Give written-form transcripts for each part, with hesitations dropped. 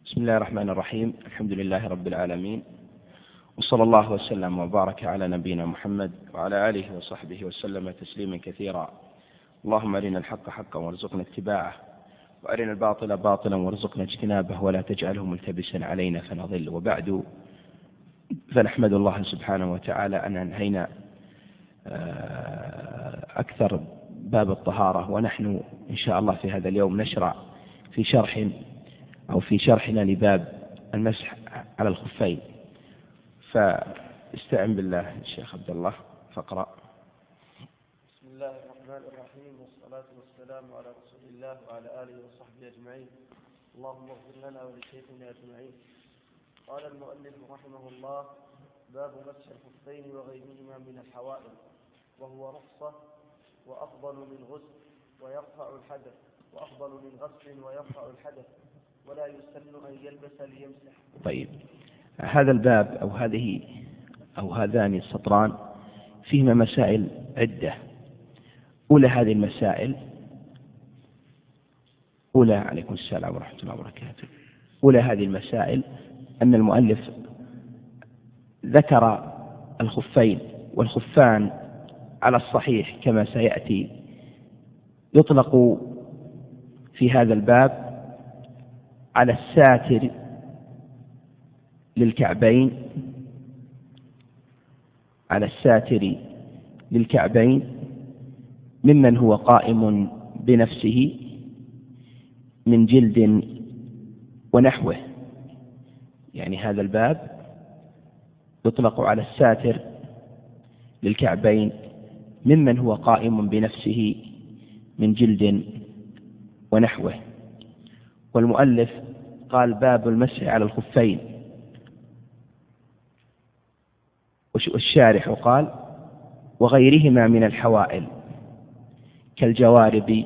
بسم الله الرحمن الرحيم. الحمد لله رب العالمين، وصلى الله وسلم وبارك على نبينا محمد وعلى آله وصحبه وسلم تسليما كثيرا. اللهم أرنا الحق حقا وارزقنا اتباعه، وأرنا الباطل باطلا وارزقنا اجتنابه، ولا تجعله ملتبسا علينا فنضل. وبعد، فنحمد الله سبحانه وتعالى أن أنهينا أكثر باب الطهارة، ونحن إن شاء الله في هذا اليوم نشرع في شرحنا لباب المسح على الخفين. فاستعن بالله الشيخ عبد الله فاقرأ. بسم الله الرحمن الرحيم، والصلاة والسلام على رسول الله وعلى آله وصحبه أجمعين. اللهم اغفر لنا ولشيخنا أجمعين. قال المؤلف رحمه الله: باب مسح الخفين وغيرهما من الحوائل، وهو رخصة وأفضل من غسل ويرفع الحدث، وأفضل من غسل ويرفع الحدث، ولا يسن أن يلبس ليمسح. طيب، هذا الباب أو هذان السطران فيهما مسائل عدة. أولى هذه المسائل، عليكم السلام ورحمة الله وبركاته. أولى هذه المسائل أن المؤلف ذكر الخفين، والخفان على الصحيح كما سيأتي يطلق في هذا الباب على الساتر للكعبين ممن هو قائم بنفسه من جلد ونحوه. يعني هذا الباب يطلق على الساتر للكعبين ممن هو قائم بنفسه من جلد ونحوه. والمؤلف قال: باب المسح على الخفين. والشارح قال: وغيرهما من الحوائل كالجوارب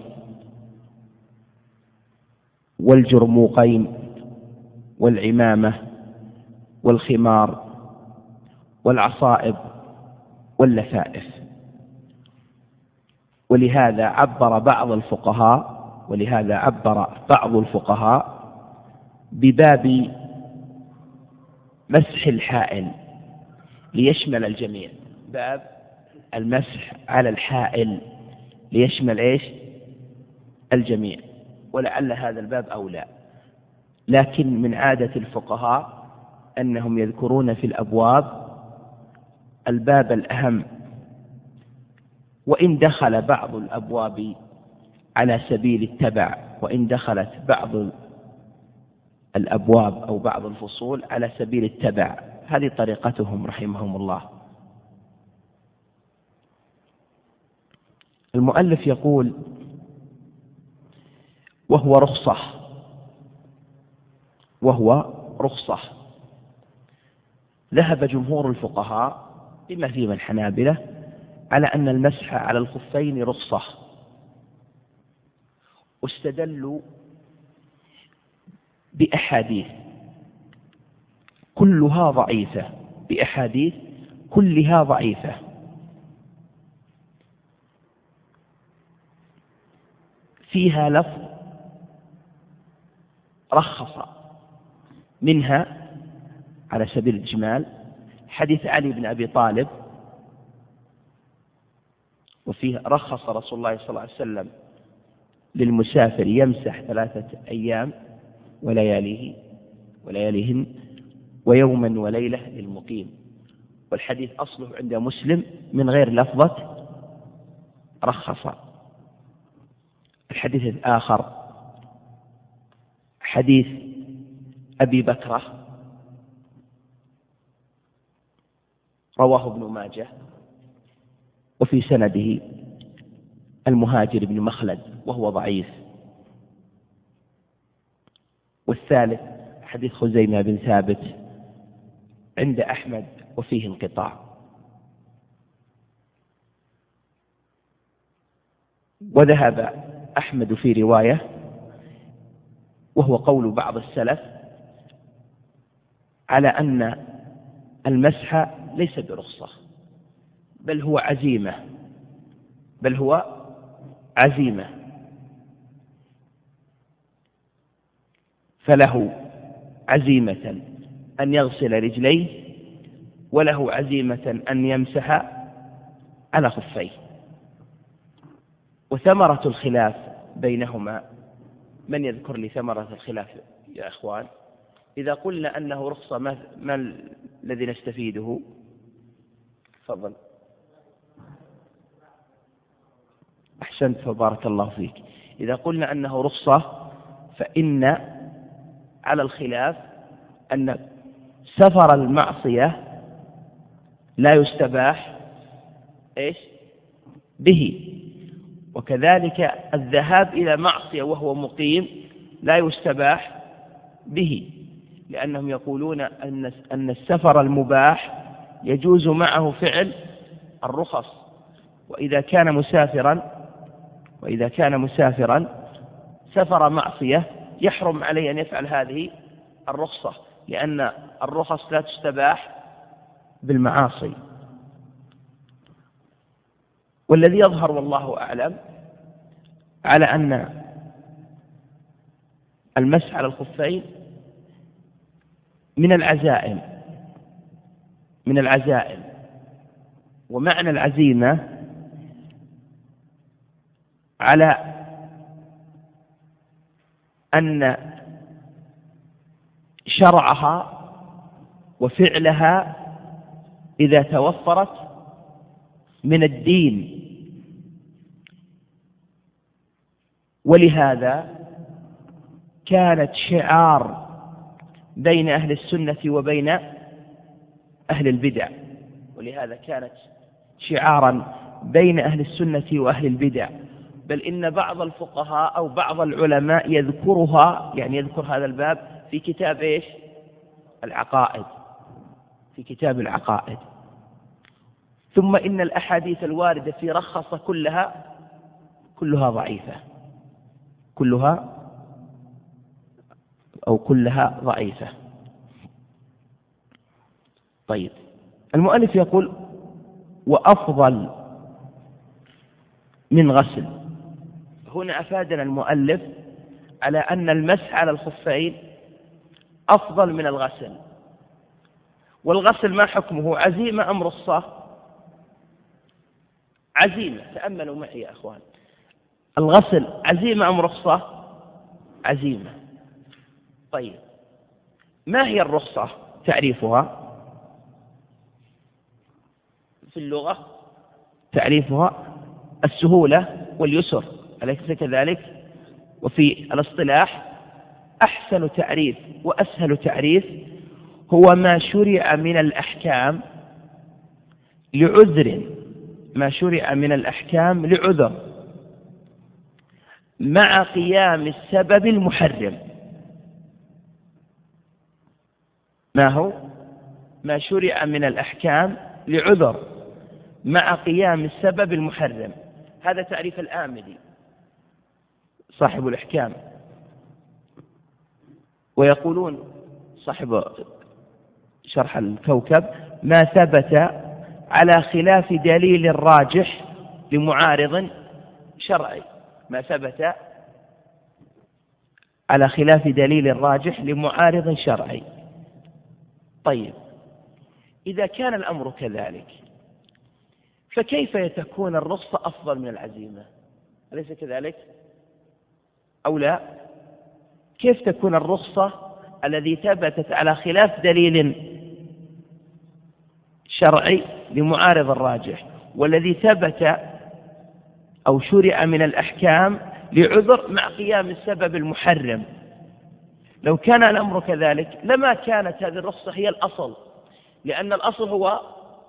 والجرموقين والعمامة والخمار والعصائب واللفائف. ولهذا عبر بعض الفقهاء بباب مسح الحائل ليشمل الجميع. باب المسح على الحائل ليشمل الجميع. ولعل هذا الباب أولى، لكن من عادة الفقهاء أنهم يذكرون في الأبواب الباب الأهم، وإن دخل بعض الأبواب على سبيل التبع، وإن دخلت بعض الأبواب أو بعض الفصول على سبيل التبع. هذه طريقتهم رحمهم الله. المؤلف يقول: وهو رخصة. ذهب جمهور الفقهاء بما فيهم الحنابلة على أن المسح على الخفين رخصة، واستدلوا بأحاديث كلها ضعيفة، فيها لفظ رخص، منها على سبيل الإجمال حديث علي بن أبي طالب، وفيه: رخص رسول الله صلى الله عليه وسلم للمسافر يمسح 3 أيام ولياليهن ويوما وليلة للمقيم. والحديث أصله عند مسلم من غير لفظة رخص. الحديث الآخر حديث أبي بكرة، رواه ابن ماجه، وفي سنده المهاجر بن مخلد وهو ضعيف. والثالث حديث خزيمة بن ثابت عند أحمد وفيه انقطاع. وذهب أحمد في رواية، وهو قول بعض السلف، على أن المسح ليس برخصة، بل هو عزيمة، فله عزيمة أن يغسل رجليه وله عزيمة أن يمسح على خفيه. وثمرة الخلاف بينهما، من يذكر لي ثمرة الخلاف يا أخوان؟ إذا قلنا أنه رخصة ما الذي نستفيده؟ تفضل. أحسنت فبارك الله فيك. إذا قلنا أنه رخصة فإن على الخلاف أن سفر المعصية لا يستباح به، وكذلك الذهاب إلى معصية وهو مقيم لا يستباح به، لأنهم يقولون أن السفر المباح يجوز معه فعل الرخص، وإذا كان مسافرا سفر معصية يحرم عليه أن يفعل هذه الرخصة، لأن الرخص لا تستباح بالمعاصي. والذي يظهر والله أعلم على أن المسح على الخفين من العزائم، ومعنى العزيمة على أن شرعها وفعلها إذا توفرت من الدين. ولهذا كانت شعار بين أهل السنة وبين أهل البدع، وأهل البدع، بل إن بعض الفقهاء أو بعض العلماء يذكرها، يعني يذكر هذا الباب في كتاب العقائد. ثم إن الأحاديث الواردة في رخص كلها ضعيفة، كلها ضعيفة. طيب، المؤلف يقول وأفضل من غسل. هنا أفادنا المؤلف على أن المسح على الخفين أفضل من الغسل. والغسل ما حكمه؟ عزيمة أم رخصة؟ عزيمة. تأملوا معي يا أخوان، الغسل عزيمة أم رخصة؟ عزيمة. طيب، ما هي الرخصة؟ تعريفها في اللغة تعريفها السهولة واليسر، أليس كذلك؟ وفي الاصطلاح أحسن تعريف وأسهل تعريف هو ما شرع من الأحكام لعذر مع قيام السبب المحرم. ما هو؟ ما شرع من الأحكام لعذر مع قيام السبب المحرم. هذا تعريف الآمدي صاحب الإحكام. ويقولون صاحب شرح الكوكب ما ثبت على خلاف دليل راجح لمعارض شرعي. ما ثبت على خلاف دليل راجح لمعارض شرعي. طيب، إذا كان الأمر كذلك فكيف تكون الرخصة أفضل من العزيمة؟ أليس كذلك أو لا؟ كيف تكون الرخصة الذي ثبتت على خلاف دليل شرعي لمعارض الراجح، والذي ثبت أو شرع من الأحكام لعذر مع قيام السبب المحرم؟ لو كان الأمر كذلك لما كانت هذه الرخصة هي الأصل، لأن الأصل هو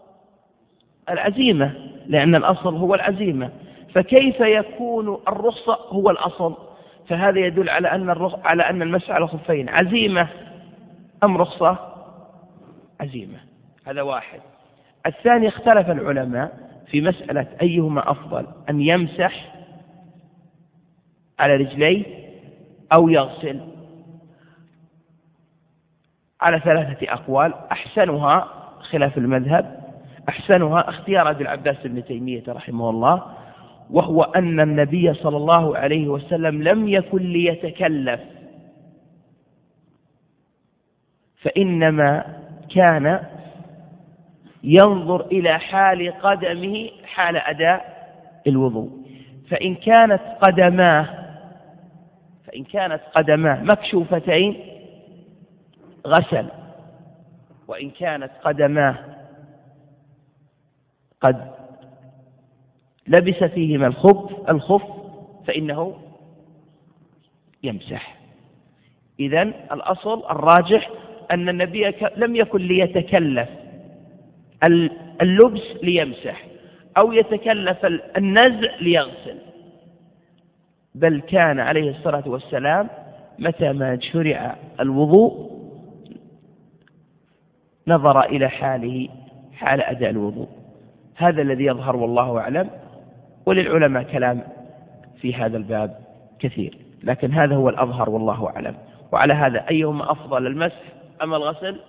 العزيمة. فكيف يكون الرخصة هو الأصل؟ فهذا يدل على أن المسح على الخفين عزيمة أم رخصة؟ عزيمة. هذا واحد. الثاني، اختلف العلماء في مسألة أيهما أفضل، أن يمسح على رجليه أو يغسل، على 3 أقوال. أحسنها خلاف المذهب، أحسنها اختيار أبي العباس ابن تيمية رحمه الله، وهو أن النبي صلى الله عليه وسلم لم يكن ليتكلف فإنما كان ينظر إلى حال قدمه حال أداء الوضوء، فإن كانت قدماه مكشوفتين غسل، وإن كانت قدماه قد لبس فيهما الخف فإنه يمسح. إذن الأصل الراجح أن النبي لم يكن ليتكلف اللبس ليمسح أو يتكلف النزع ليغسل، بل كان عليه الصلاة والسلام متى ما شرع الوضوء نظر إلى حاله حال أداء الوضوء. هذا الذي يظهر والله أعلم، وللعلماء كلام في هذا الباب كثير، لكن هذا هو الأظهر والله أعلم. وعلى هذا أيهما أفضل، المسح أم الغسل؟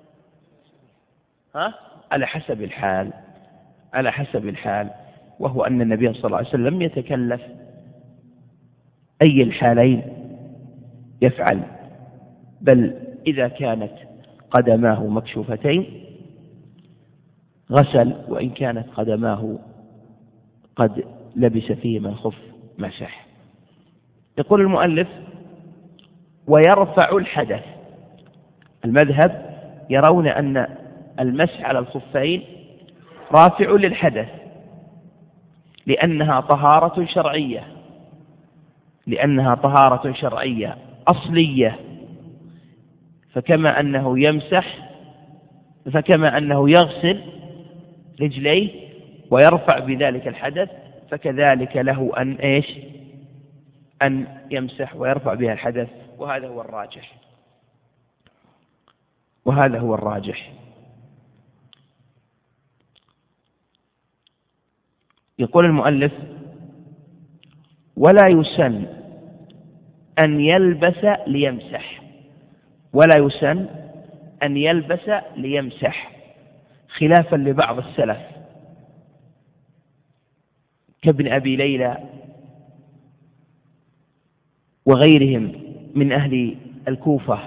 على حسب الحال، وهو أن النبي صلى الله عليه وسلم لم يتكلف أي الحالين يفعل، بل إذا كانت قدماه مكشوفتين غسل، وإن كانت قدماه قد لبس فيهما الخف مسح. يقول المؤلف: ويرفع الحدث. المذهب يرون أن المسح على الخفين رافع للحدث، لأنها طهارة شرعية أصلية، فكما أنه يغسل رجليه ويرفع بذلك الحدث، فكذلك له أن يمسح ويرفع بها الحدث، وهذا هو الراجح. يقول المؤلف: ولا يسن أن يلبس ليمسح، خلافا لبعض السلف كابن أبي ليلى وغيرهم من أهل الكوفة،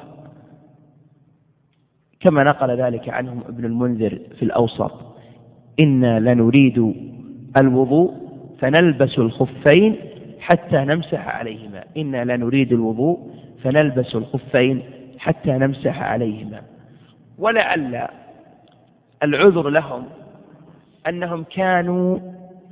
كما نقل ذلك عنهم ابن المنذر في الأوسط: إنا لنريد الوضوء فنلبس الخفين حتى نمسح عليهما. ولعل العذر لهم أنهم كانوا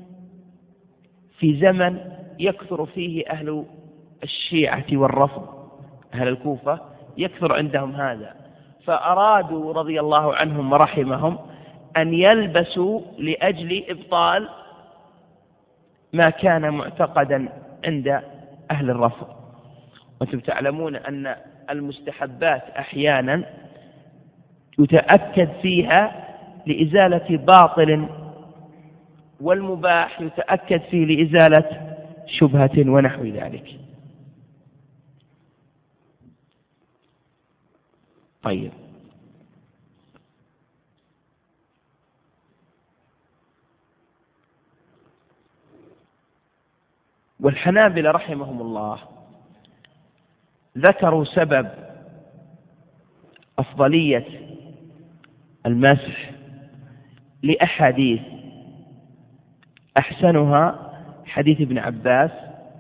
في زمن يكثر فيه أهل الشيعة والرفض، أهل الكوفة يكثر عندهم هذا، فأرادوا رضي الله عنهم ورحمهم أن يلبسوا لأجل إبطال ما كان معتقدا عند أهل الرفض. وأنتم تعلمون أن المستحبات أحيانا يتأكد فيها لإزالة باطل، والمباح يتأكد فيه لإزالة شبهة ونحو ذلك. طيب، والحنابلة رحمهم الله ذكروا سبب أفضلية المسح لأحاديث، أحسنها حديث ابن عباس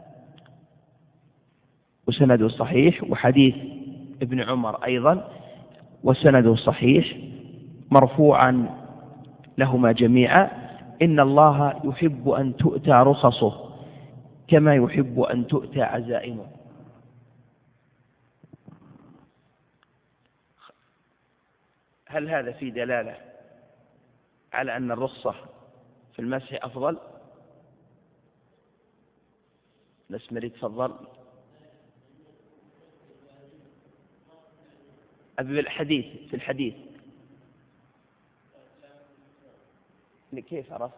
وسنده صحيح، وحديث ابن عمر أيضا وسنده صحيح مرفوعا لهما جميعا: إن الله يحب أن تؤتى رخصه كما يحب أن تؤتى عزائمه. هل هذا في دلالة على أن الرخصة في المسح أفضل؟ نسمري تفضل. أبي في الحديث كيف عرفت؟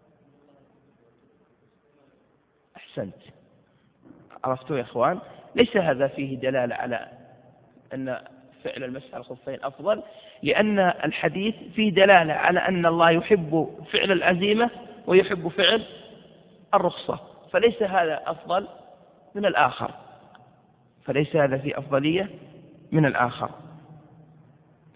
أحسنت، عرفتوا يا إخوان. ليس هذا فيه دلالة على أن فعل المسح على الخفين أفضل، لأن الحديث فيه دلالة على أن الله يحب فعل العزيمة ويحب فعل الرخصة، فليس هذا أفضل من الآخر، فليس هذا في أفضلية من الآخر.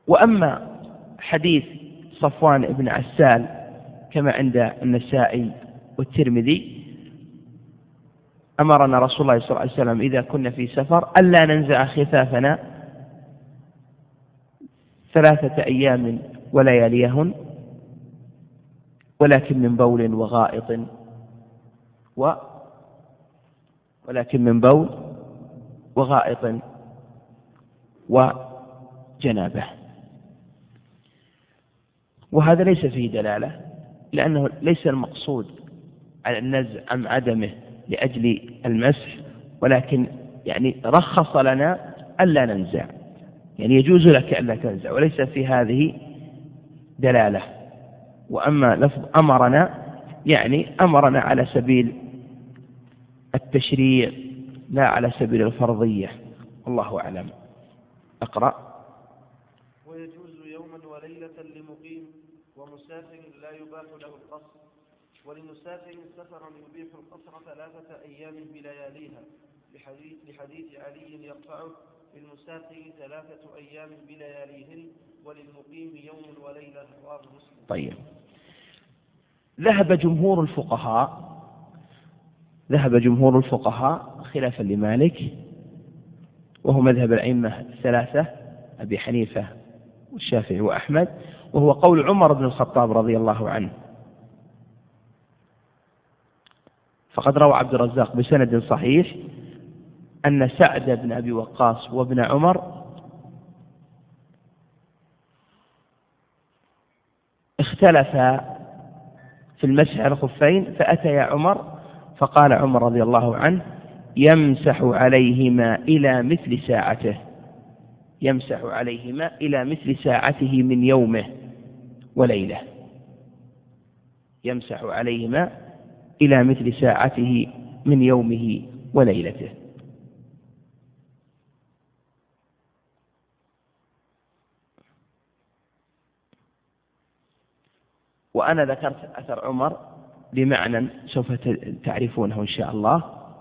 وأما حديث صفوان بن عسال كما عند النسائي والترمذي أمرنا رسول الله صلى الله عليه وسلم إذا كنا في سفر ألا ننزع خفافنا 3 أيام ولياليهن ولكن من بول وغائط وجنابه. وهذا ليس فيه دلالة، لأنه ليس المقصود على النزع أم عدمه لأجل المسح، ولكن يعني رخص لنا ألا ننزع، يعني يجوز لك ألا تنزع، وليس في هذه دلالة. وأما لفظ أمرنا يعني أمرنا على سبيل التشريع لا على سبيل الفرضية. الله أعلم. أقرأ. ويجوز يوما وليلة لمقيم ومسافر لا يباح له القصر، ولمسافر سفرا يبيح القصر 3 أيام بلياليها، لحديث علي يرفعه: للمسافر 3 أيام بلياليهن وللمقيم يوم وليلة. رواه مسلم. طيب، ذهب جمهور الفقهاء خلافا لمالك، وهو مذهب الأئمة الثلاثة أبي حنيفة والشافعي وأحمد، وهو قول عمر بن الخطاب رضي الله عنه. فقد روى عبد الرزاق بسند صحيح أن سعد بن أبي وقاص وابن عمر اختلفا في المسح على الخفين، فأتيا عمر فقال عمر رضي الله عنه: يمسح عليهما إلى مثل ساعته من يومه وليلة. يمسح عليهما إلى مثل ساعته من يومه وليلته. وأنا ذكرت أثر عمر بمعنى سوف تعرفونه إن شاء الله.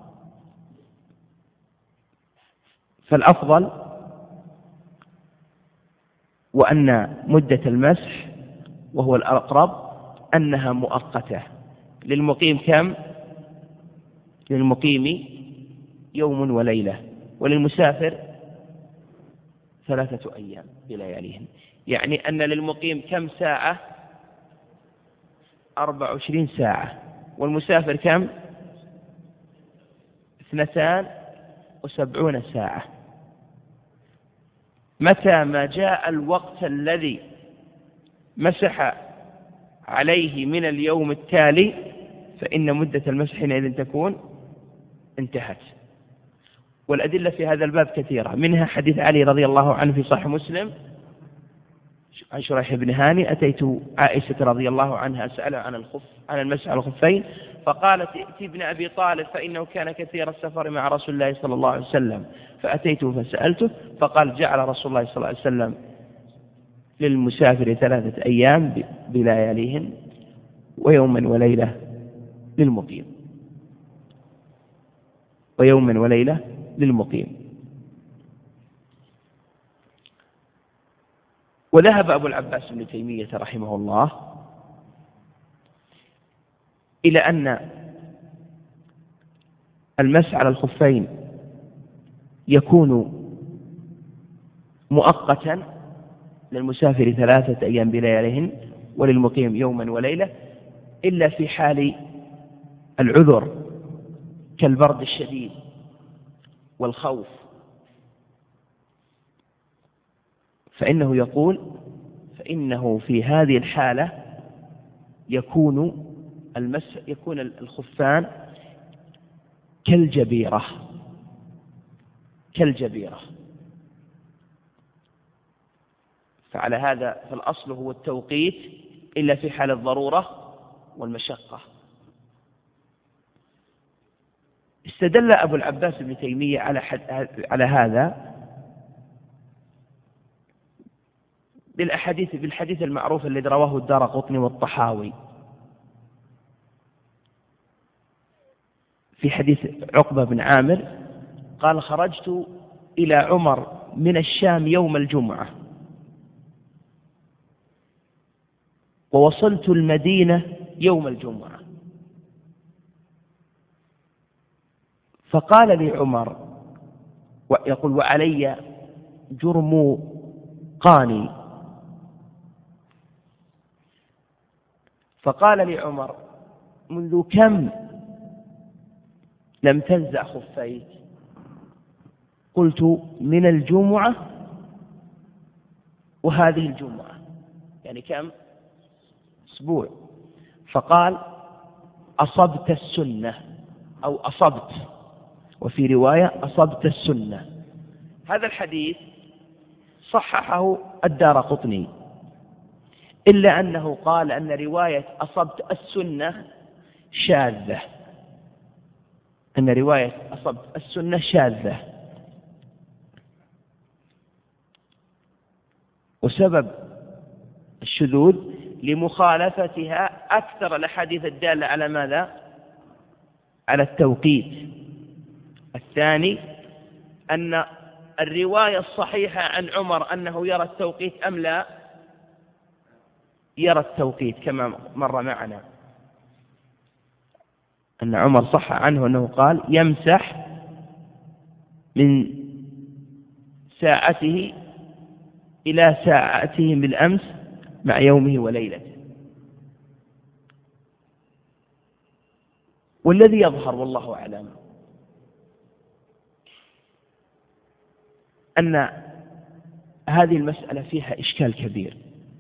فالأفضل وأن مدة المسح وهو الأقرب أنها مؤقتة. للمقيم كم؟ للمقيم يوم وليلة، وللمسافر 3 أيام بلياليهن. يعني أن للمقيم كم ساعة؟ 24 ساعة. والمسافر كم؟ 72 ساعة. متى ما جاء الوقت الذي مسح عليه من اليوم التالي فإن مدة المسح حينئذ تكون انتهت. والأدلة في هذا الباب كثيرة، منها حديث علي رضي الله عنه في صحيح مسلم عن شريح بن هاني: أتيت عائشة رضي الله عنها أسألها عن المسح على الخفين، فقالت: ائتي ابن أبي طالب فإنه كان كثير السفر مع رسول الله صلى الله عليه وسلم. فأتيته فسألته فقال: جعل رسول الله صلى الله عليه وسلم للمسافر 3 أيام بلياليهن ويوما وليلة للمقيم. وذهب أبو العباس بن تيمية رحمه الله إلى أن المسح على الخفين يكون مؤقتا للمسافر 3 أيام بلياليهن وللمقيم يوما وليلة، إلا في حال العذر كالبرد الشديد والخوف، فإنه في هذه الحالة يكون الخفان كالجبيرة. فعلى هذا فالأصل هو التوقيت إلا في حال الضرورة والمشقة. استدل أبو العباس بن تيمية على هذا بالحديث المعروف الذي رواه الدارقطني والطحاوي في حديث عقبة بن عامر قال: خرجت إلى عمر من الشام يوم الجمعة ووصلت المدينة يوم الجمعة. فقال لي عمر، ويقول وعلي جرموقاني، فقال لي عمر منذ كم لم تنزع خفيك؟ قلت من الجمعة وهذه الجمعة، يعني كم؟ أسبوع. فقال أصبت السنة أو أصبت، وفي رواية أصبت السنة. هذا الحديث صححه الدارقطني، إلا أنه قال أن رواية أصبت السنة شاذة، أن رواية أصبت السنة شاذة. وسبب الشذوذ لمخالفتها أكثر الأحاديث الدالة على ماذا؟ على التوقيت. الثاني أن الرواية الصحيحة عن عمر أنه يرى التوقيت أم لا يرى التوقيت، كما مر معنا أن عمر صح عنه أنه قال يمسح من ساعته إلى ساعته بالأمس مع يومه وليلته. والذي يظهر والله أعلم أن هذه المسألة فيها إشكال كبير،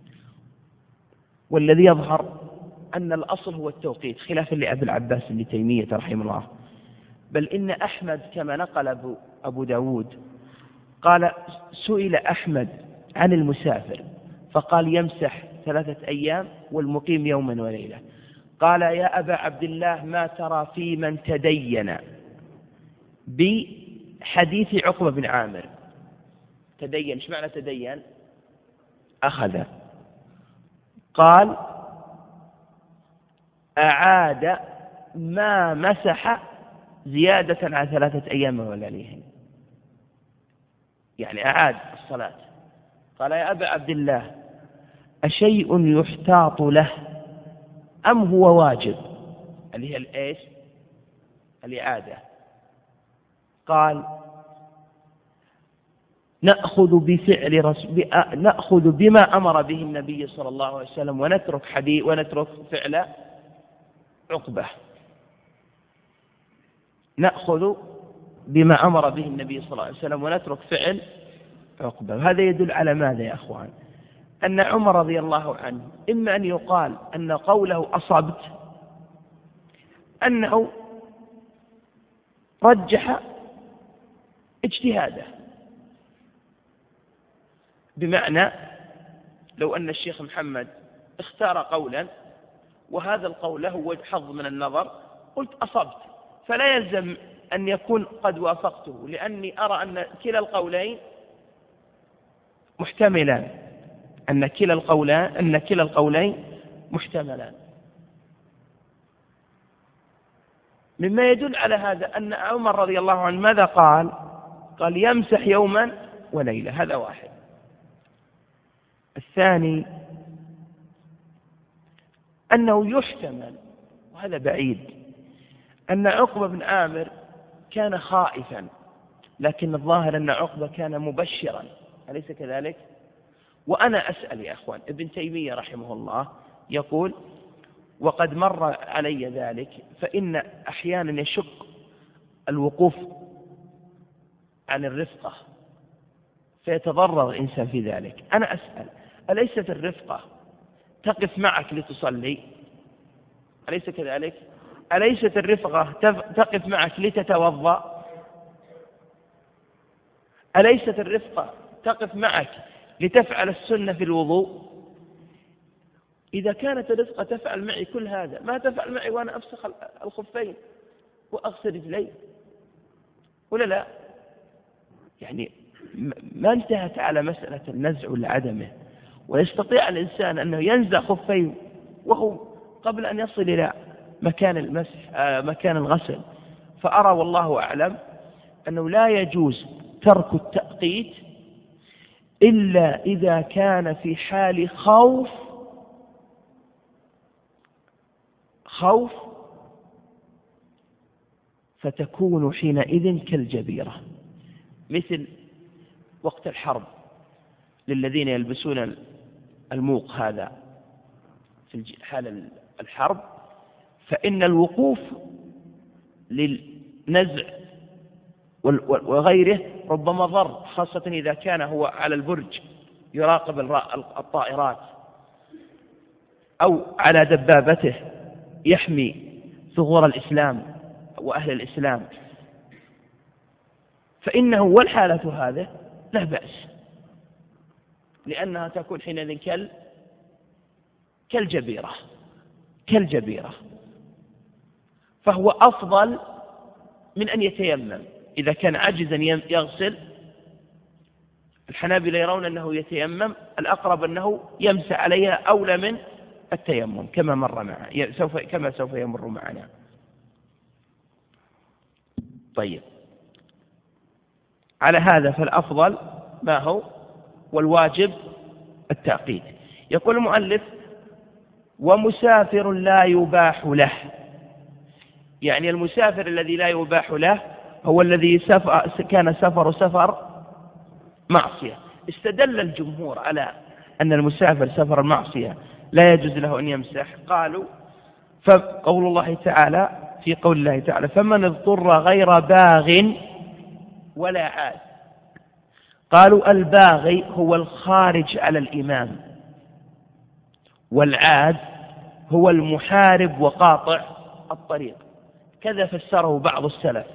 والذي يظهر أن الأصل هو التوقيت، خلافا لأبي العباس بن تيمية رحمه الله. بل إن أحمد كما نقل أبو داود قال سئل أحمد عن المسافر فقال يمسح 3 أيام والمقيم يوما وليلة. قال يا أبا عبد الله ما ترى في من تدين بحديث عقبة بن عامر؟ تدين، ايش معنى تدين؟ أخذ. قال أعاد ما مسح زيادة على 3 أيام ولياليهن، يعني أعاد الصلاة. قال يا أبا عبد الله أشيء يحتاط له أم هو واجب؟ اللي هي الإيش؟ الإعادة. قال نأخذ بما أمر به النبي صلى الله عليه وسلم ونترك فعل عقبة. نأخذ بما أمر به النبي صلى الله عليه وسلم ونترك فعل عقبة. هذا يدل على ماذا يا أخوان؟ أن عمر رضي الله عنه إما أن يقال أن قوله أصبت أنه رجح اجتهاده، بمعنى لو أن الشيخ محمد اختار قولا وهذا القول له حظ من النظر قلت أصبت، فلا يلزم أن يكون قد وافقته، لأني أرى أن كلا القولين محتملان، أن كلا القولين محتملان. مما يدل على هذا أن عمر رضي الله عنه ماذا قال؟ قال يمسح يوما وليلة. هذا واحد. الثاني أنه يحتمل، وهذا بعيد، أن عقبة بن عامر كان خائفا، لكن الظاهر أن عقبة كان مبشرا، أليس كذلك؟ وأنا أسأل يا أخوان، ابن تيمية رحمه الله يقول وقد مر علي ذلك، فإن أحيانا يشق الوقوف عن الرفقة فيتضرر الإنسان في ذلك. أنا أسأل أليست الرفقة تقف معك لتصلي؟ أليس كذلك؟ أليست الرفقة تقف معك لتتوضأ؟ أليست الرفقة تقف معك لتفعل السنة في الوضوء؟ إذا كانت الرفقة تفعل معي كل هذا، ما تفعل معي وأنا أفسخ الخفين وأغسل رجلي ولا لا؟ يعني ما انتهت على مسألة النزع ولا عدمه، ويستطيع الإنسان أنه ينزع خفيه وهو قبل أن يصل إلى مكان المسح مكان الغسل. فأرى والله أعلم أنه لا يجوز ترك التأقيت إلا إذا كان في حال خوف خوف فتكون حينئذ كالجبيرة، مثل وقت الحرب للذين يلبسون الموق هذا في حال الحرب، فإن الوقوف للنزع وغيره ربما ضر، خاصة إذا كان هو على البرج يراقب الطائرات أو على دبابته يحمي ثغور الإسلام وأهل الإسلام، فإنه والحالة هذه لا بأس، لأنها تكون حينئذ كالجبيرة، فهو أفضل من أن يتيمم. إذا كان عاجزا يغسل، الحنابلة يرون أنه يتيمم، الأقرب أنه يمسح عليها أولى من التيمم كما مر معنا، كما سوف يمر معنا. طيب، على هذا فالأفضل ما هو، والواجب التعقيد. يقول المؤلف: ومسافر لا يباح له، يعني المسافر الذي لا يباح له هو الذي كان سفر معصية. استدل الجمهور على أن المسافر سفر المعصية لا يجوز له أن يمسح، قالوا فقول الله تعالى في قول الله تعالى: فمن اضطر غير باغ ولا عاد. قالوا الباغي هو الخارج على الإمام، والعاد هو المحارب وقاطع الطريق، كذا فسره بعض السلف.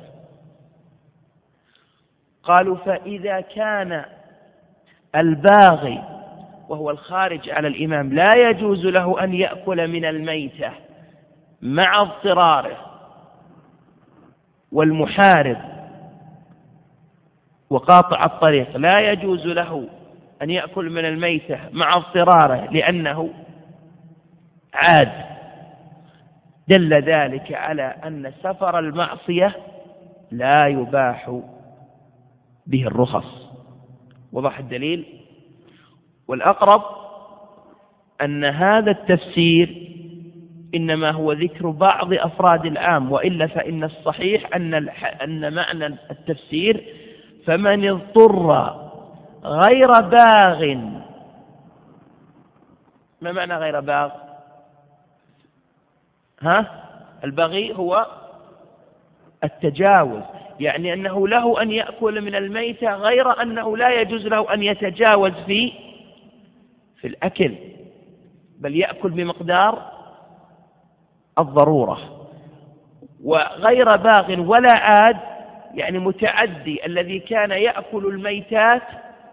قالوا فإذا كان الباغي وهو الخارج على الإمام لا يجوز له أن يأكل من الميتة مع اضطراره، والمحارب وقاطع الطريق لا يجوز له أن يأكل من الميتة مع اضطراره لأنه عاد، دل ذلك على أن سفر المعصية لا يباح به الرخص. وضح الدليل؟ والأقرب أن هذا التفسير إنما هو ذكر بعض أفراد العام، وإلا فإن الصحيح أن معنى التفسير فمن اضطر غير باغ. ما معنى غير باغ؟ البغي هو التجاوز، يعني أنه له أن يأكل من الميتة غير أنه لا يجوز له أن يتجاوز في الأكل، بل يأكل بمقدار الضرورة. وغير باغ ولا عاد يعني متعدي، الذي كان يأكل الميتات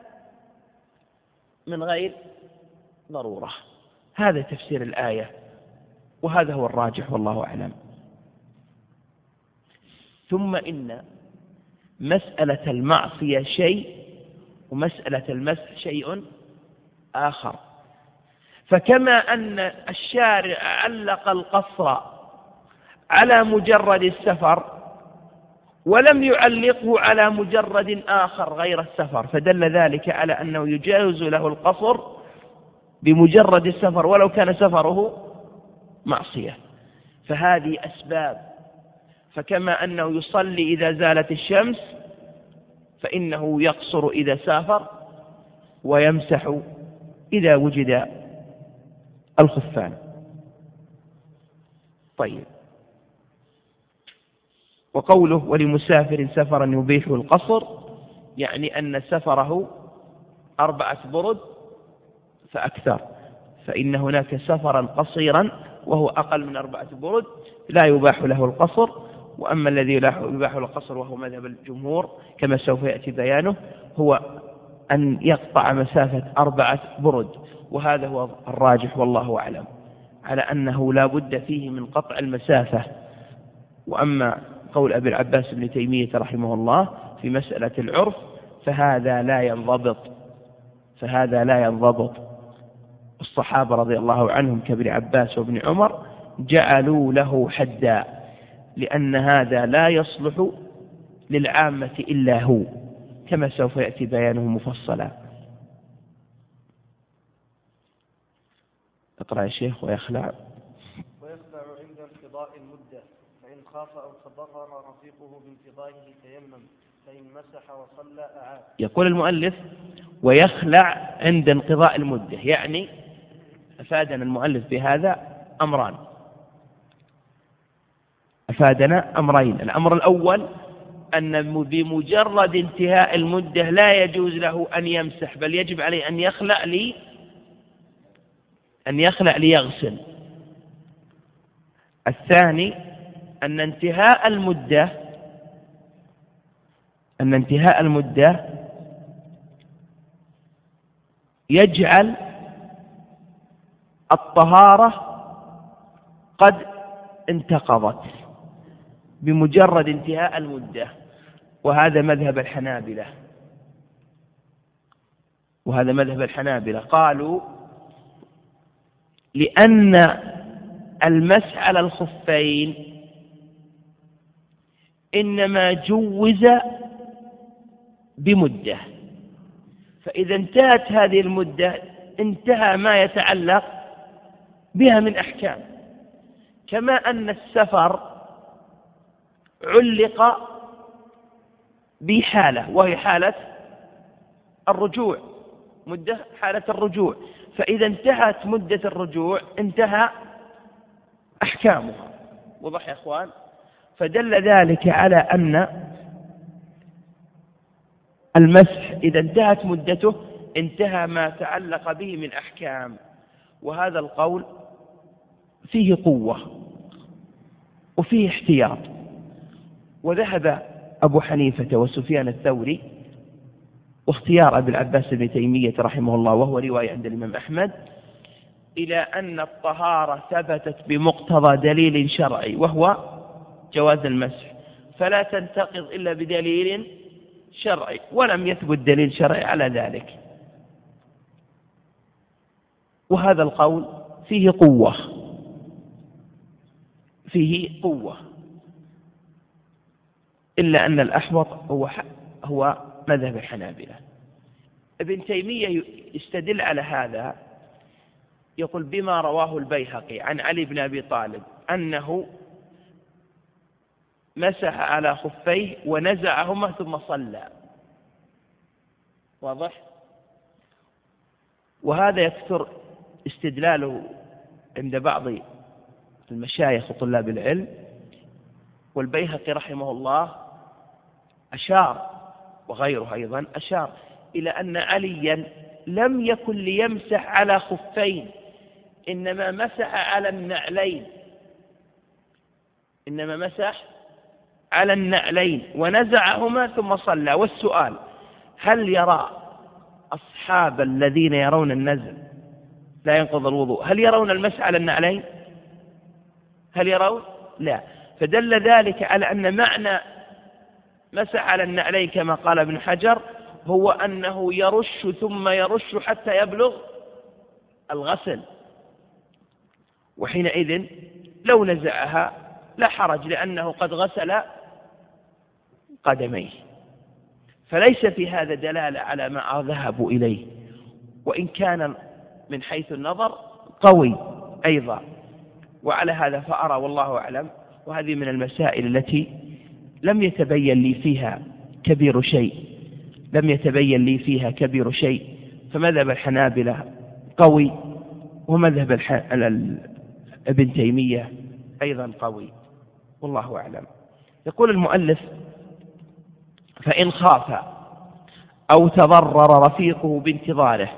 من غير ضرورة. هذا تفسير الآية، وهذا هو الراجح والله أعلم. ثم إن مسألة المعصية شيء، ومسألة المسح شيء آخر. فكما أن الشارع علق القصر على مجرد السفر ولم يعلقه على مجرد آخر غير السفر، فدل ذلك على أنه يجاوز له القصر بمجرد السفر ولو كان سفره معصية. فهذه أسباب، فكما أنه يصلي إذا زالت الشمس فإنه يقصر إذا سافر، ويمسح إذا وجد الخفان. طيب، وقوله ولمسافر سفرا يبيح القصر، يعني أن سفره 4 برد فأكثر، فإن هناك سفرا قصيرا وهو أقل من 4 برد لا يباح له القصر. وأما الذي يباح له القصر وهو مذهب الجمهور كما سوف يأتي بيانه هو أن يقطع مسافة 4 برد، وهذا هو الراجح والله أعلم، على أنه لا بد فيه من قطع المسافة. وأما قول أبي العباس بن تيمية رحمه الله في مسألة العرف فهذا لا ينضبط. الصحابة رضي الله عنهم كابن عباس وابن عمر جعلوا له حدا، لأن هذا لا يصلح للعامة إلا هو، كما سوف يأتي بيانه مفصلا. اقرأ يا شيخ. ويخلع عند بانقضاء المدة، فإن خاف أو تضرر رفيقه بانقضائه تيمم، فإن مسح وصلى أعاد. يقول المؤلف ويخلع عند انقضاء المدة، يعني أفادنا المؤلف بهذا أمران، أفادنا أمرين. الأمر الأول أن بمجرد انتهاء المدة لا يجوز له أن يمسح، بل يجب عليه أن يخلع ليغسل. الثاني أن انتهاء المدة يجعل الطهارة قد انتقضت بمجرد انتهاء المدة، وهذا مذهب الحنابلة. قالوا لأن المسح على الخفين إنما جوز بمدة، فإذا انتهت هذه المدة انتهى ما يتعلق بها من أحكام، كما أن السفر علق بحالة وهي حالة الرجوع، مدة حالة الرجوع، فإذا انتهت مدة الرجوع انتهى أحكامها. وضح يا أخوان؟ فدل ذلك على أن المسح إذا انتهت مدته انتهى ما تعلق به من أحكام، وهذا القول فيه قوة وفيه احتياط. وذهب أبو حنيفة وسفيان الثوري واختيار أبي العباس بن تيمية رحمه الله، وهو رواية عند الإمام أحمد، إلى أن الطهارة ثبتت بمقتضى دليل شرعي وهو جواز المسح، فلا تنتقض إلا بدليل شرعي، ولم يثبت دليل شرعي على ذلك. وهذا القول فيه قوة، إلا أن الأحوط هو مذهب الحنابلة. ابن تيمية يستدل على هذا، يقول بما رواه البيهقي عن علي بن أبي طالب أنه مسح على خفيه ونزعهما ثم صلى. واضح؟ وهذا يكثر استدلاله عند بعض المشايخ وطلاب العلم، والبيهقي رحمه الله أشار وغيره أيضا أشار إلى أن عليا لم يكن ليمسح على خفين، إنما مسح على النعلين ونزعهما ثم صلى. والسؤال: هل يرى أصحاب الذين يرون النزع لا ينقض الوضوء هل يرون المسح على النعلين؟ هل يرون؟ لا. فدل ذلك على أن معنى مسح على النعلين كما قال ابن حجر هو أنه يرش ثم يرش حتى يبلغ الغسل، وحينئذ لو نزعها لا حرج لأنه قد غسل قدميه. فليس في هذا دلالة على ما ذهبوا إليه، وإن كان من حيث النظر قوي أيضا. وعلى هذا فأرى والله أعلم، وهذه من المسائل التي لم يتبين لي فيها كبير شيء، فمذهب الحنابلة قوي، ومذهب ابن تيمية أيضا قوي، والله أعلم. يقول المؤلف: فإن خاف أو تضرر رفيقه بانتظاره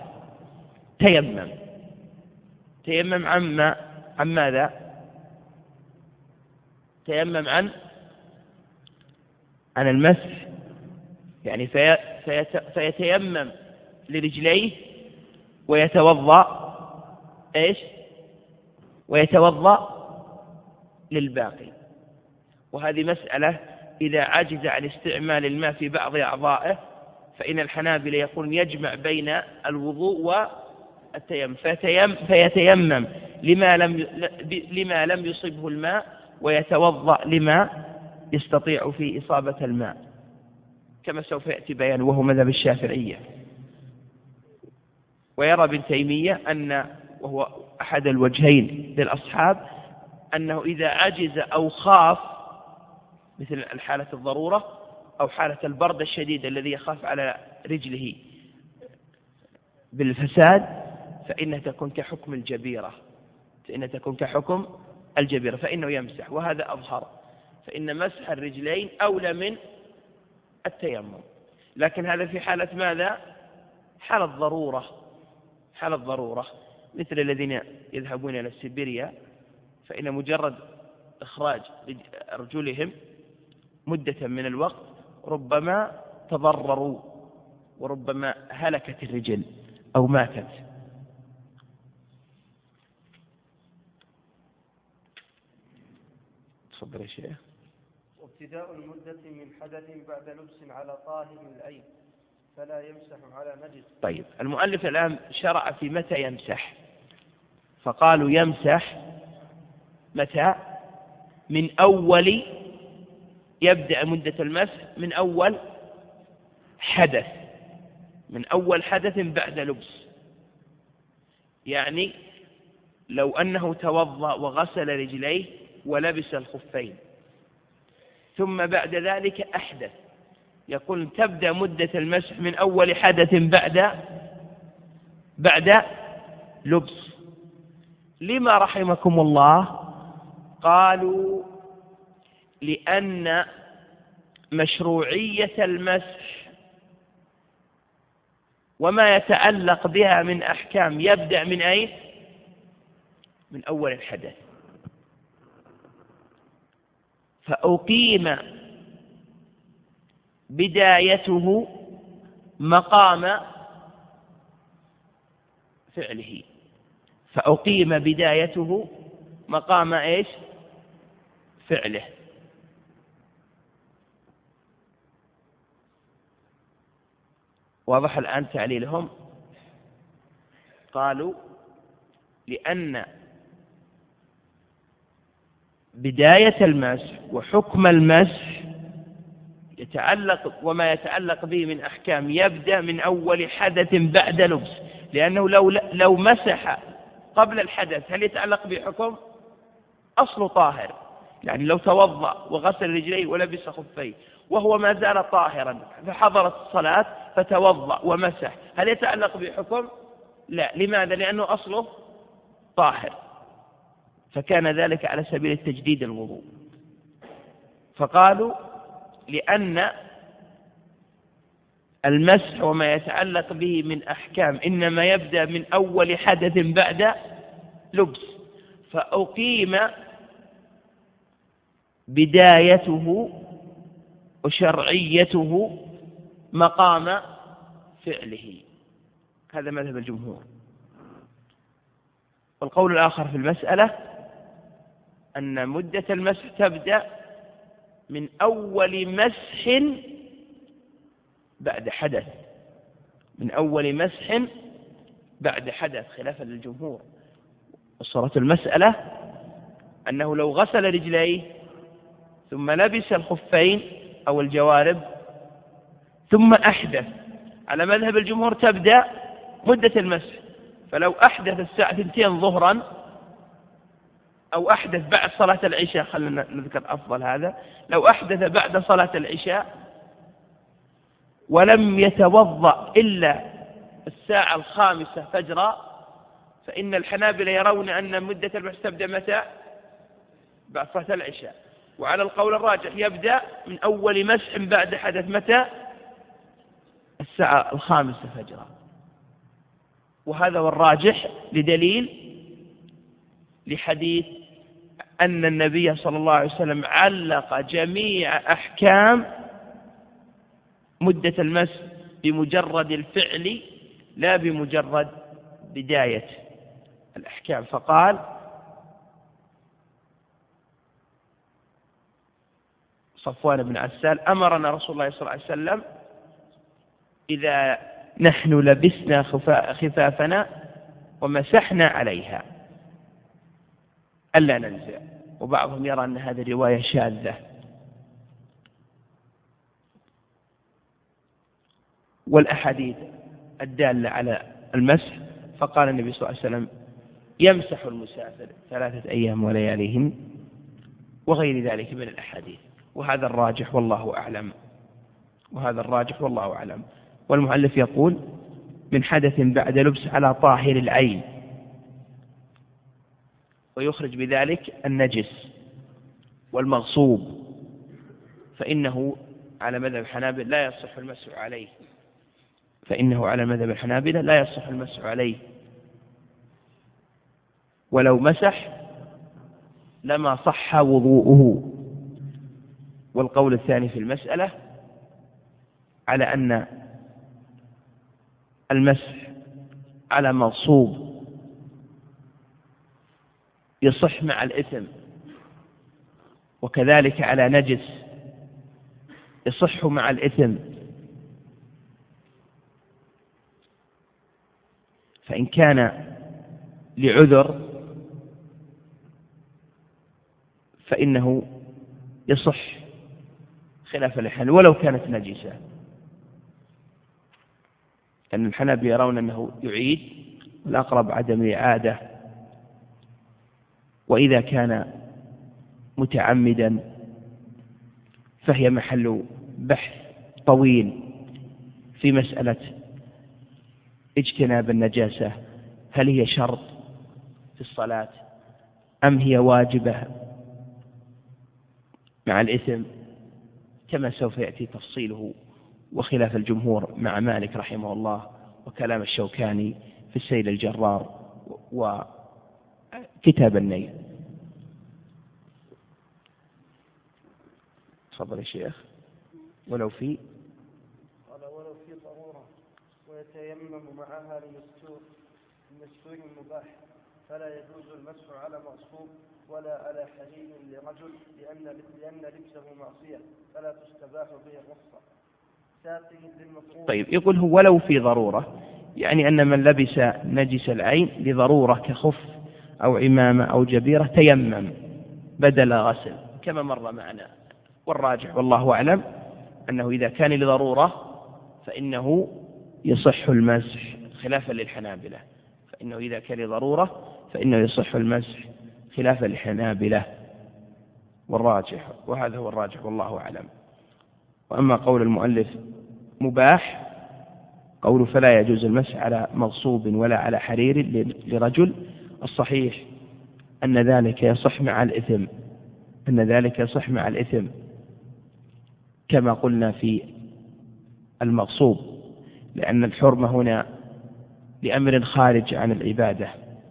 تيمم عن ماذا؟ تيمم عن المسح، يعني فيتيمم لرجليه ويتوضأ ويتوضأ للباقي. وهذه مسألة إذا عجز عن استعمال الماء في بعض أعضائه، فإن الحنابلة يقولون يجمع بين الوضوء والتيمم، فيتيمم لما لم يصبه الماء، ويتوضأ لما يستطيع في إصابة الماء، كما سوف يأتي بيان، وهو مذهب الشافعية. ويرى ابن تيمية وهو أحد الوجهين للأصحاب أنه إذا عجز أو خاف مثل الحالة الضرورة أو حالة البرد الشديد الذي يخاف على رجله بالفساد فإنها تكون كحكم الجبيرة، فإنه يمسح، وهذا أظهر، فإن مسح الرجلين أولى من التيمم. لكن هذا في حالة ماذا؟ حالة ضرورة مثل الذين يذهبون إلى سيبيريا، فإن مجرد إخراج رجلهم مدة من الوقت ربما تضرروا وربما هلكت الرجل أو ماتت. تفضل يا شيخ. وابتداء المدة من حدث بعد لبس على طاهر العين فلا يمسح على نجس. طيب، المؤلف الآن شرع في متى يمسح، فقالوا يمسح متى؟ من أول، يبدأ مدة المسح من أول حدث بعد لبس. يعني لو أنه توضأ وغسل رجليه ولبس الخفين ثم بعد ذلك أحدث، يقول تبدأ مدة المسح من أول حدث بعد لبس. لما رحمكم الله؟ قالوا لأن مشروعية المسح وما يتعلق بها من أحكام يبدأ من أين؟ من أول الحدث. فأقيم بدايته مقام فعله، إيش؟ فعله. واضح الآن تعليلهم؟ قالوا لأن بداية المسح وحكم المسح وما يتعلق به من أحكام يبدأ من أول حدث بعد لبس، لأنه لو مسح قبل الحدث هل يتعلق بحكم؟ أصل طاهر، يعني لو توضأ وغسل رجليه ولبس خفيه وهو ما زال طاهرا فحضرت الصلاة فتوضأ ومسح، هل يتعلق بحكم؟ لا. لماذا؟ لأنه أصله طاهر، فكان ذلك على سبيل التجديد الوضوء. فقالوا لأن المسح وما يتعلق به من أحكام إنما يبدأ من أول حدث بعد لبس، فأقيم بدايته وشرعيته مقام فعله. هذا مذهب الجمهور. والقول الآخر في المسألة أن مدة المسح تبدأ من أول مسح بعد حدث، خلافا للجمهور. وصارت المسألة أنه لو غسل رجليه ثم لبس الخفين أو الجوارب ثم أحدث، على مذهب الجمهور تبدأ مدة المسح. فلو أحدث الساعة 2 ظهرا أو أحدث بعد صلاة العشاء، خلينا نذكر أفضل هذا، لو أحدث بعد صلاة العشاء ولم يتوضأ إلا الساعة 5 فجرا، فإن الحنابلة يرون أن مدة المسح تبدأ متى؟ بعد صلاة العشاء. وعلى القول الراجح يبدأ من أول مسح بعد حدث متى؟ الساعة 5 فجرا. وهذا هو الراجح لدليل لحديث أن النبي صلى الله عليه وسلم علق جميع أحكام مدة المسح بمجرد الفعل لا بمجرد بداية الأحكام. فقال صفوان بن عسال: أمرنا رسول الله صلى الله عليه وسلم إذا نحن لبسنا خفافنا ومسحنا عليها ألا ننزع. وبعضهم يرى أن هذه الرواية شاذة. والأحاديث الدالة على المسح، فقال النبي صلى الله عليه وسلم: يمسح المسافر 3 أيام ولياليهن وغير ذلك من الأحاديث. وهذا الراجح والله أعلم. والمؤلف يقول من حدث بعد لبس على طاهر العين، ويخرج بذلك النجس والمغصوب، فإنه على مذهب الحنابلة لا يصح المسح عليه، ولو مسح لما صح وضوءه. والقول الثاني في المسألة على أن المسح على مغصوب يصح مع الإثم، وكذلك على نجس يصح مع الإثم، فإن كان لعذر فإنه يصح خلاف الحنابلة ولو كانت نجسة، لأن الحنابلة يرون أنه يعيد، والأقرب عدم الإعادة. وإذا كان متعمدا فهي محل بحث طويل في مسألة اجتناب النجاسة، هل هي شرط في الصلاة أم هي واجبة مع الإثم، كما سوف يأتي تفصيله، وخلاف الجمهور مع مالك رحمه الله، وكلام الشوكاني في السيل الجرار وكتاب النيل. تفضل يا شيخ. ولو في ضرورة ويتيمم معها لمستور مباح، فلا يجوز المسح على مغصوب ولا على حرير لرجل لأن لبسه معصية، فلا تستباح به الرخصة. طيب، يقول هو ولو في ضرورة، يعني أن من لبس نجس العين لضرورة كخف أو عمامة أو جبيرة تيمم بدل غسل كما مر معنا. والراجح والله أعلم أنه إذا كان لضرورة فإنه يصح المسح خلافا للحنابلة، وهذا هو الراجح والله أعلم. وأما قول المؤلف مباح، قول فلا يجوز المسح على مغصوب ولا على حرير لرجل، الصحيح أن ذلك يصح مع الإثم كما قلنا في المغصوب، لأن الحرمة هنا لأمر خارج عن العبادة.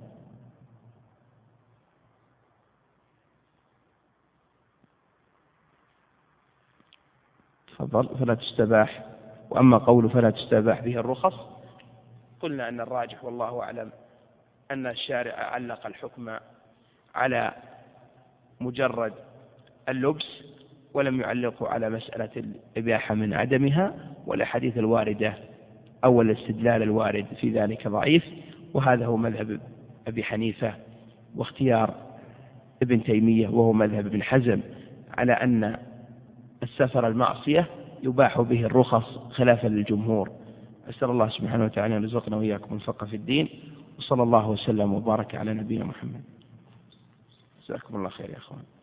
فلا تستباح. وأما قول فلا تستباح به الرخص، قلنا أن الراجح والله أعلم أن الشارع علق الحكم على مجرد اللبس، ولم يعلقه على مسألة الإباحة من عدمها، والأحاديث الواردة أو الاستدلال الوارد في ذلك ضعيف. وهذا هو مذهب أبي حنيفة واختيار ابن تيمية، وهو مذهب ابن حزم، على أن السفر المعصية يباح به الرخص خلافا للجمهور. أسأل الله سبحانه وتعالى أن يرزقنا وإياكم الفقه في الدين، وصلى الله وسلم وبارك على نبينا محمد. جزاكم الله خير يا أخوان.